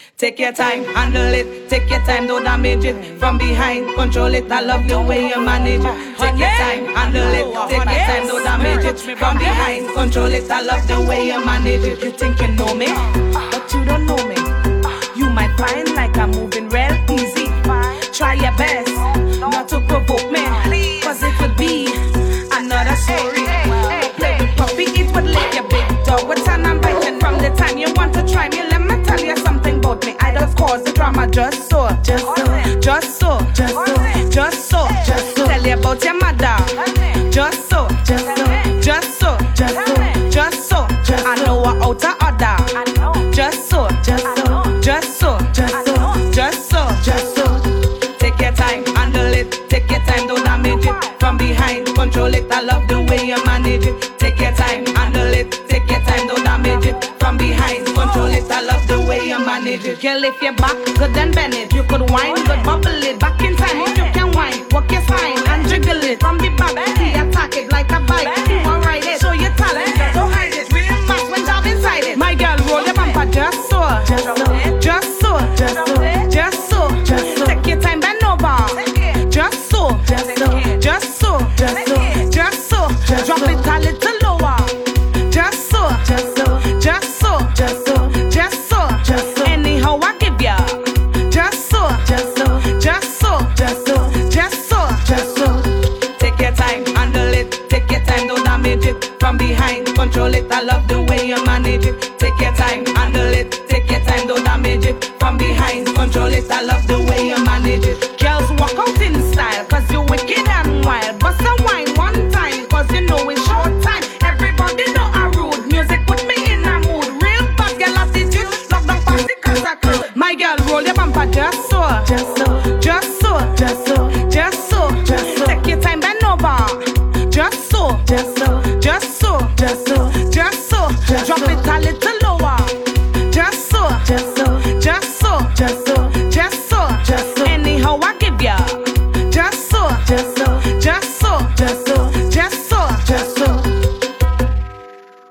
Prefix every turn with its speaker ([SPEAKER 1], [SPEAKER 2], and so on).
[SPEAKER 1] Take your time, handle it. Take your time, don't damage it. From behind, control it. I love the way you manage it. Take your time, handle it. Take your time, don't damage it. From behind, control it. I love the way you manage it. You think you know me, but you don't know me. You might find like I'm moving real easy. Try your best not to provoke me, cause it could be another story. Play with puppy, eat with lick your big dog. What time I'm biting from the time you want to try me. Let me tell you something about me. I just cause the drama just so, just so, just so, just so, just so, just so. Tell you about your mother. Just so, just so, just so, just so, just so. I know her out of order. Just so, just so, just so, just so, just so, just so. Take your time, handle it. Take your time, don't damage it. From behind, control it. I love the way you manage it. Take your time, handle it. Take your time, don't damage it. From behind, control it. I love the way you manage it. Girl, if you're back, good and bend it. You could whine, good bubble it. Back in time, if you can whine, walk your spine and jiggle it. From the back, see, attack it like a bike. You want ride it, show your talent. Don't hide it, real fast when down inside it. My girl, roll your bumper just so, just so, just so, just so, just so, just so. Take your time, bend over. Just so, just so, just so, just so, just so. Drop it a little lower. Just so, just so, just so, just so, just so, just so. Anyhow I give ya. Just so, just so, just so, just so, just so, just so. Take your time, handle it. Take your time, don't damage it. From behind, control it. I love the way you manage it. Take your time, handle it. Take your time, don't damage it. From behind, control it. I love the way